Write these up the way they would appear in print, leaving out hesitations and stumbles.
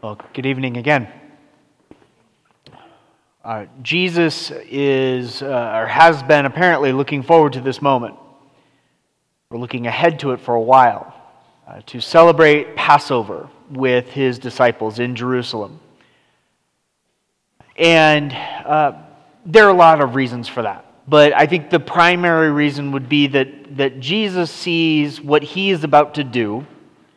Well, good evening again. Jesus is, or has been apparently looking forward to this moment. We're looking ahead to it for a while, to celebrate Passover with his disciples in Jerusalem. And there are a lot of reasons for that. But I think the primary reason would be that Jesus sees what he is about to do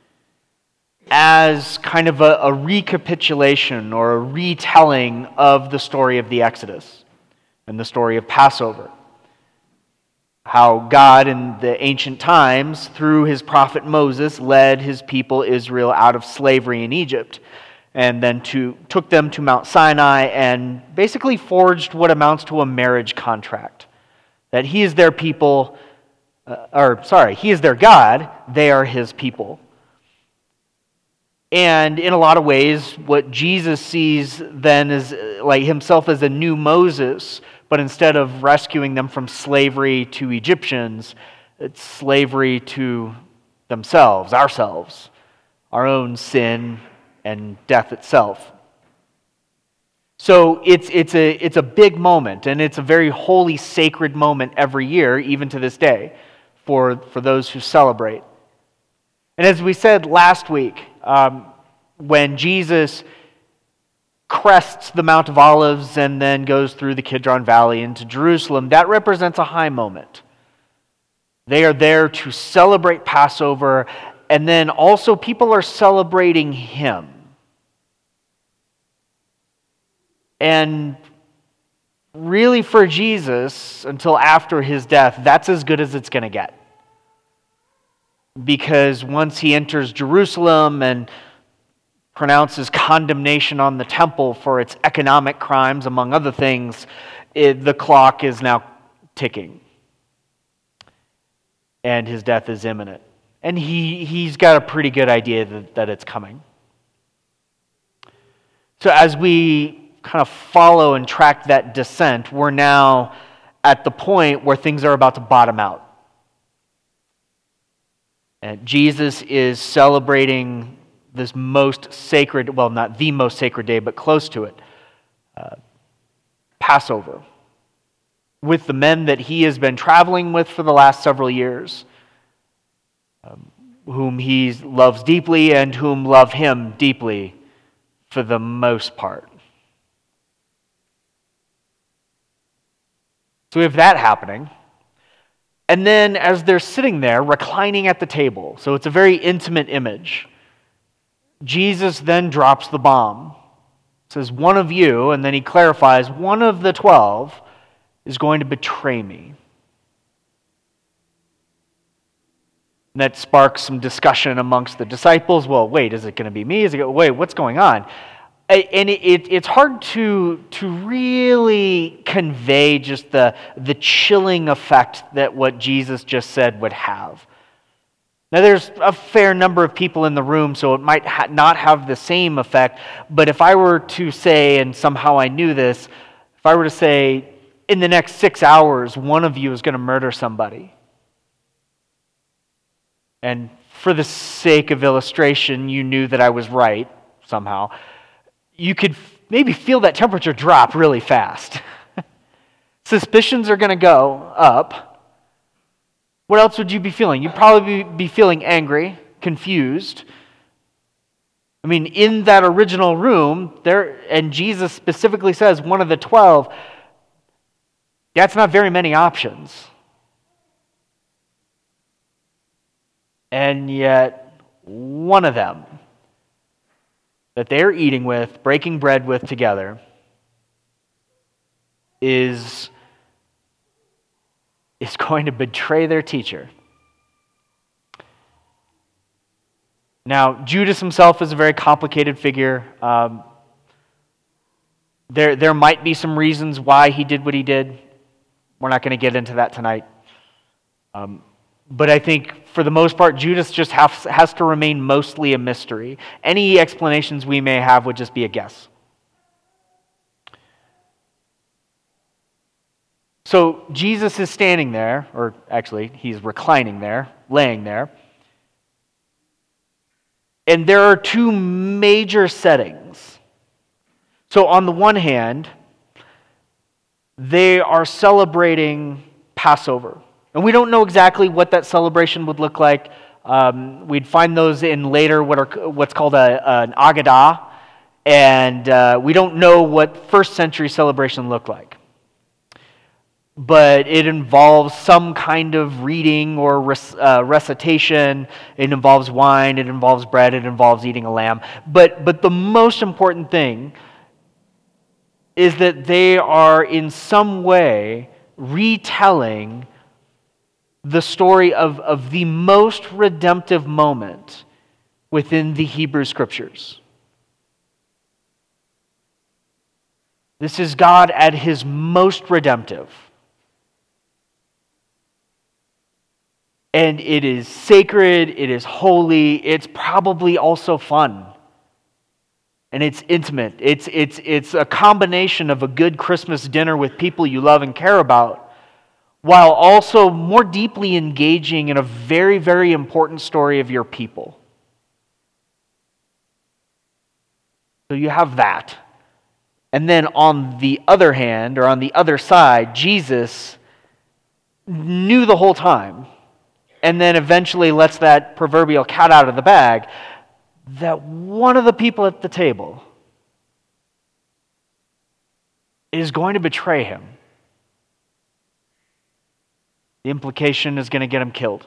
as kind of a recapitulation or a retelling of the story of the Exodus and the story of Passover. How God in the ancient times, through his prophet Moses, led his people Israel out of slavery in Egypt and then took them to Mount Sinai and basically forged what amounts to a marriage contract. That he is their people, he is their God, they are his people. And in a lot of ways, what Jesus sees then is like himself as a new Moses, but instead of rescuing them from slavery to Egyptians, it's slavery to themselves, ourselves, our own sin and death itself. So it's a big moment, and it's a very holy, sacred moment every year, even to this day, for those who celebrate. And as we said last week, when Jesus crests the Mount of Olives and then goes through the Kidron Valley into Jerusalem, that represents a high moment. They are there to celebrate Passover, and then also people are celebrating him. And really for Jesus, until after his death, that's as good as it's going to get. Because once he enters Jerusalem and pronounces condemnation on the temple for its economic crimes, among other things, the clock is now ticking. And his death is imminent. And he's got a pretty good idea that it's coming. So as we kind of follow and track that descent, we're now at the point where things are about to bottom out. And Jesus is celebrating this most sacred, well, not the most sacred day, but close to it, Passover, with the men that he has been traveling with for the last several years, whom he loves deeply and whom love him deeply for the most part. So we have that happening. And then as they're sitting there, reclining at the table, so it's a very intimate image, Jesus then drops the bomb. It says, one of you, and then he clarifies, one of the 12 is going to betray me. And that sparks some discussion amongst the disciples. Well, wait, is it going to be me? Wait, what's going on? And it's hard to really convey just the chilling effect that what Jesus just said would have. Now, there's a fair number of people in the room, so it might not have the same effect, but if I were to say, and somehow I knew this, if I were to say, in the next 6 hours, one of you is going to murder somebody, and for the sake of illustration, you knew that I was right, somehow, you could maybe feel that temperature drop really fast. Suspicions are going to go up. What else would you be feeling? You'd probably be feeling angry, confused. I mean, in that original room, there, and Jesus specifically says, one of the 12, that's not very many options. And yet, one of them that they're eating with, breaking bread with together, is going to betray their teacher. Now, Judas himself is a very complicated figure. There might be some reasons why he did what he did. We're not going to get into that tonight. But I think, for the most part, Judas just has to remain mostly a mystery. Any explanations we may have would just be a guess. So Jesus is standing there, or actually, he's reclining there, laying there. And there are two major settings. So on the one hand, they are celebrating Passover. And we don't know exactly what that celebration would look like. We'd find those in later what's called an Agadah. And we don't know what first century celebration looked like. But it involves some kind of reading or recitation. It involves wine, it involves bread, it involves eating a lamb. But the most important thing is that they are in some way retelling the story of the most redemptive moment within the Hebrew Scriptures. This is God at His most redemptive. And it is sacred, it is holy, it's probably also fun. And it's intimate. It's a combination of a good Christmas dinner with people you love and care about, while also more deeply engaging in a very, very important story of your people. So you have that. And then on the other hand, or on the other side, Jesus knew the whole time, and then eventually lets that proverbial cat out of the bag, that one of the people at the table is going to betray him. The implication is going to get him killed.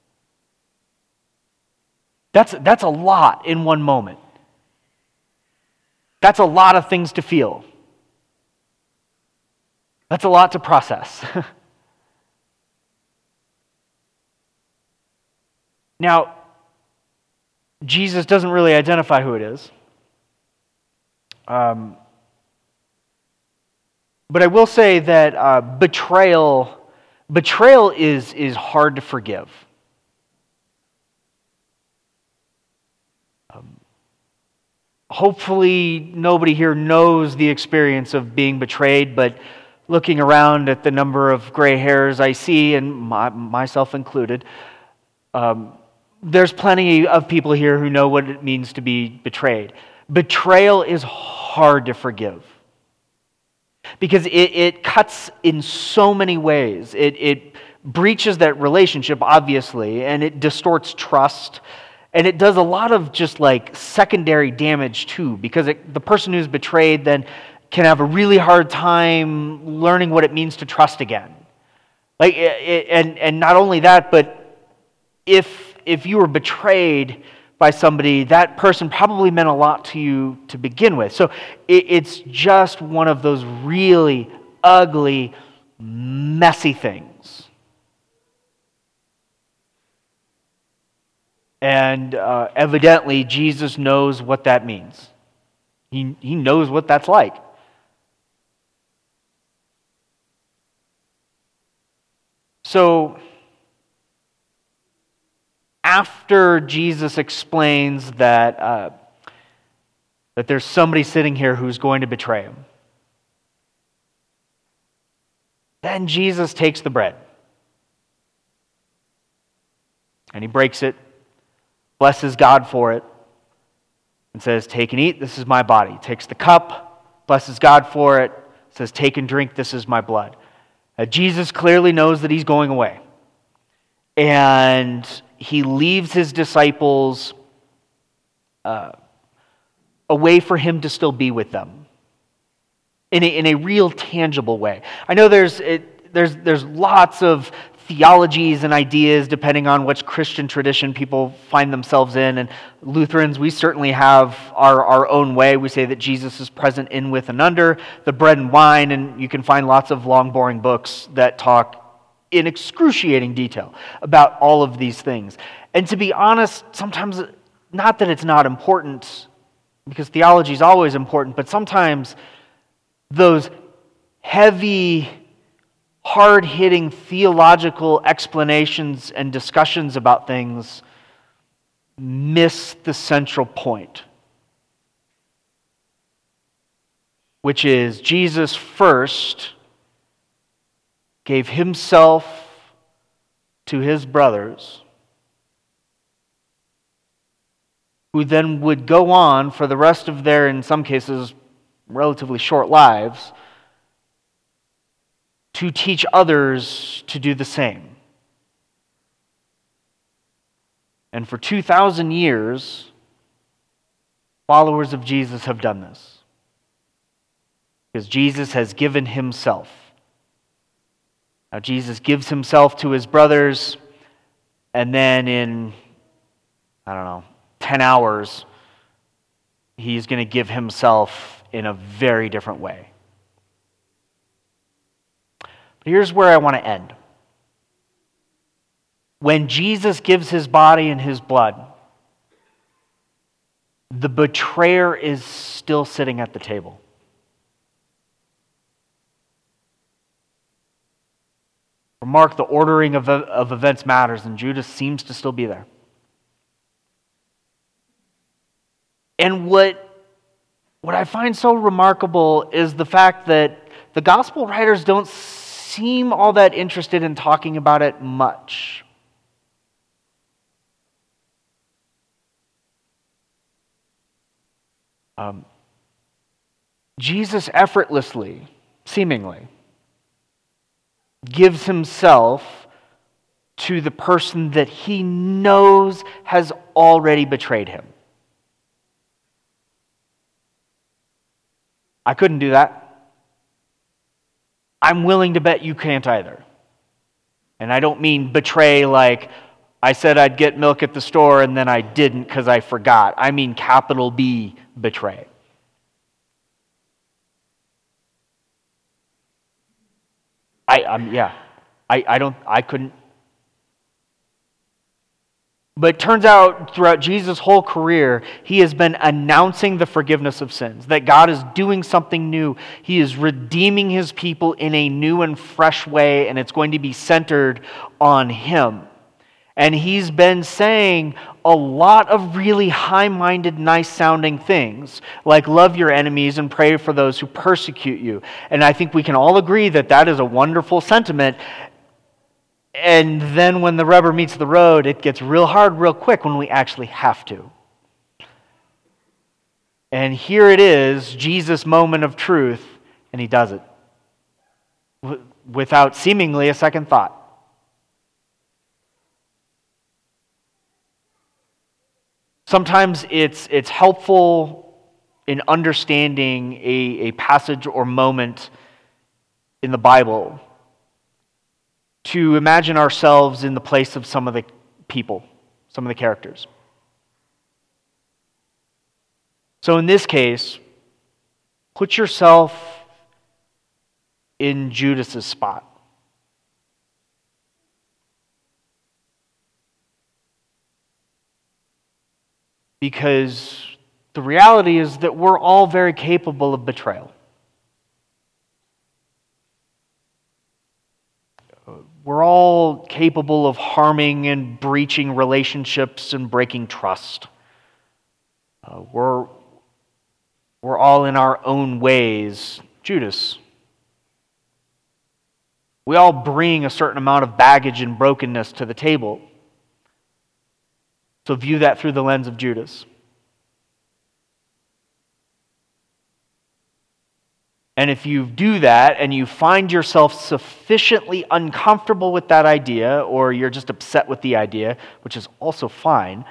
That's a lot in one moment. That's a lot of things to feel. That's a lot to process. Now, Jesus doesn't really identify who it is. But I will say that betrayal is hard to forgive. Hopefully nobody here knows the experience of being betrayed, but looking around at the number of gray hairs I see, and myself included, there's plenty of people here who know what it means to be betrayed. Betrayal is hard to forgive because it cuts in so many ways. It breaches that relationship, obviously, and it distorts trust. And it does a lot of just like secondary damage too, because the person who's betrayed then can have a really hard time learning what it means to trust again. And not only that, but if you were betrayed by somebody, that person probably meant a lot to you to begin with. So it's just one of those really ugly, messy things. And evidently, Jesus knows what that means. He knows what that's like. So, after Jesus explains that there's somebody sitting here who's going to betray him, then Jesus takes the bread and he breaks it, blesses God for it, and says, "Take and eat, this is my body." Takes the cup, blesses God for it, says, "Take and drink, this is my blood." Jesus clearly knows that he's going away. And he leaves his disciples a way for him to still be with them in a real tangible way. I know there's lots of theologies and ideas depending on which Christian tradition people find themselves in. And Lutherans, we certainly have our own way. We say that Jesus is present in, with, and under the bread and wine, and you can find lots of long, boring books that talk in excruciating detail about all of these things. And to be honest, sometimes, not that it's not important, because theology is always important, but sometimes those heavy, hard-hitting theological explanations and discussions about things miss the central point, which is Jesus first gave himself to his brothers who then would go on for the rest of their, in some cases, relatively short lives, to teach others to do the same. And for 2,000 years, followers of Jesus have done this. Because Jesus has given himself. Now, Jesus gives himself to his brothers, and then in, 10 hours, he's going to give himself in a very different way. But here's where I want to end. When Jesus gives his body and his blood, the betrayer is still sitting at the table. Remark, the ordering of events matters, and Judas seems to still be there. And what I find so remarkable is the fact that the gospel writers don't seem all that interested in talking about it much. Jesus effortlessly, seemingly, gives himself to the person that he knows has already betrayed him. I couldn't do that. I'm willing to bet you can't either. And I don't mean betray like I said I'd get milk at the store and then I didn't because I forgot. I mean capital B, betray. I couldn't. But it turns out throughout Jesus' whole career, he has been announcing the forgiveness of sins, that God is doing something new. He is redeeming his people in a new and fresh way, and it's going to be centered on him. And he's been saying a lot of really high-minded, nice-sounding things, like love your enemies and pray for those who persecute you. And I think we can all agree that that is a wonderful sentiment. And then when the rubber meets the road, it gets real hard real quick when we actually have to. And here it is, Jesus' moment of truth, and he does it without seemingly a second thought. Sometimes it's helpful in understanding a passage or moment in the Bible to imagine ourselves in the place of some of the people, some of the characters. So in this case, put yourself in Judas's spot. Because the reality is that we're all very capable of betrayal. We're all capable of harming and breaching relationships and breaking trust. We're all in our own ways Judas. We all bring a certain amount of baggage and brokenness to the table. So view that through the lens of Judas. And if you do that and you find yourself sufficiently uncomfortable with that idea, or you're just upset with the idea, which is also fine,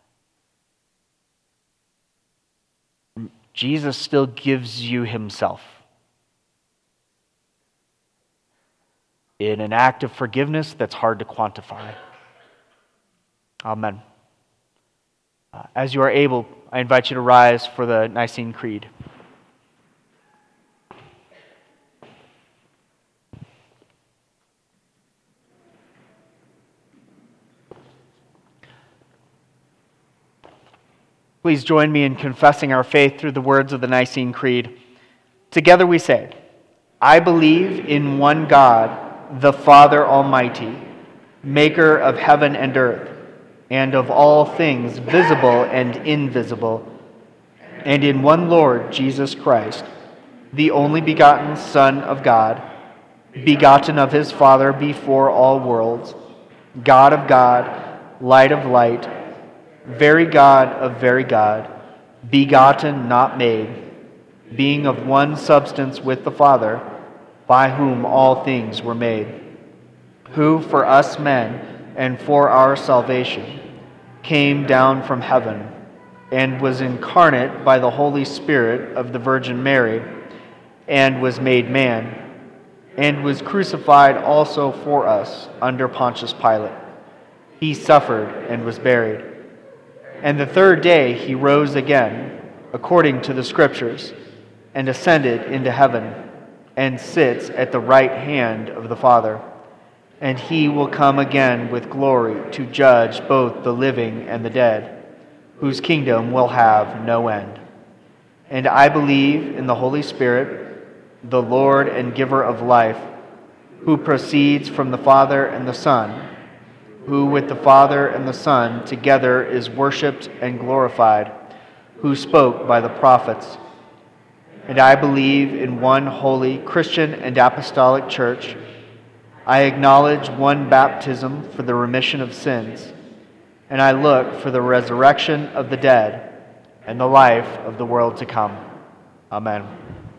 Jesus still gives you himself in an act of forgiveness that's hard to quantify. Amen. As you are able, I invite you to rise for the Nicene Creed. Please join me in confessing our faith through the words of the Nicene Creed. Together we say, I believe in one God, the Father Almighty, maker of heaven and earth, and of all things visible and invisible, and in one Lord Jesus Christ, the only begotten Son of God, begotten of his Father before all worlds, God of God, light of light, very God of very God, begotten, not made, being of one substance with the Father, by whom all things were made, who for us men and for our salvation came down from heaven and was incarnate by the Holy Spirit of the Virgin Mary, and was made man, and was crucified also for us under Pontius Pilate. He suffered and was buried. And the third day he rose again, according to the Scriptures, and ascended into heaven, and sits at the right hand of the Father. And he will come again with glory to judge both the living and the dead, whose kingdom will have no end. And I believe in the Holy Spirit, the Lord and giver of life, who proceeds from the Father and the Son, who with the Father and the Son together is worshipped and glorified, who spoke by the prophets. And I believe in one holy Christian and apostolic church. I acknowledge one baptism for the remission of sins, and I look for the resurrection of the dead and the life of the world to come. Amen.